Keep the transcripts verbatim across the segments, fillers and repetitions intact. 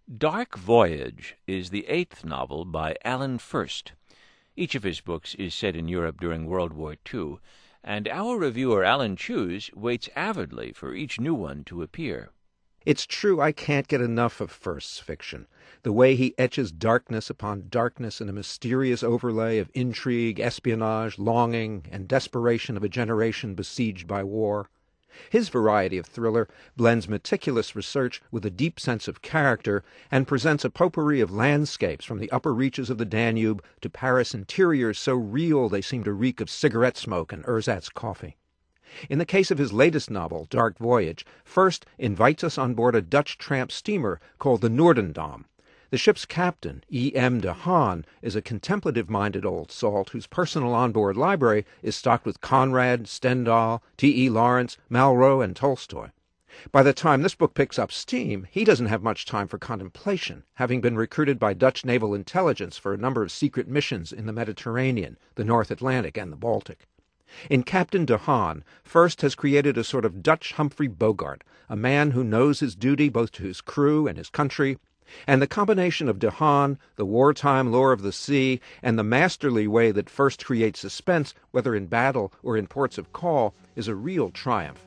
Dark Voyage is the eighth novel by Alan Furst. Each of his books is set in Europe during World War Two, and our reviewer Alan Cheuse waits avidly for each new one to appear. It's true I can't get enough of Furst's fiction. The way he etches darkness upon darkness in a mysterious overlay of intrigue, espionage, longing, and desperation of a generation besieged by war. His variety of thriller blends meticulous research with a deep sense of character and presents a potpourri of landscapes from the upper reaches of the Danube to Paris interiors so real they seem to reek of cigarette smoke and ersatz coffee. In the case of his latest novel, Dark Voyage, Furst invites us on board a Dutch tramp steamer called the Noordendam. The ship's captain, E M de Haan, is a contemplative-minded old salt whose personal onboard library is stocked with Conrad, Stendhal, T E Lawrence, Malraux, and Tolstoy. By the time this book picks up steam, he doesn't have much time for contemplation, having been recruited by Dutch naval intelligence for a number of secret missions in the Mediterranean, the North Atlantic, and the Baltic. In Captain de Haan, Furst has created a sort of Dutch Humphrey Bogart, a man who knows his duty both to his crew and his country, and the combination of de Haan, the wartime lore of the sea, and the masterly way that Furst creates suspense, whether in battle or in ports of call, is a real triumph.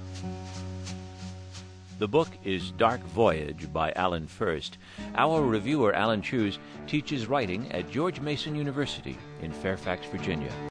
The book is Dark Voyage by Alan Furst. Our reviewer Alan Cheuse teaches writing at George Mason University in Fairfax, Virginia.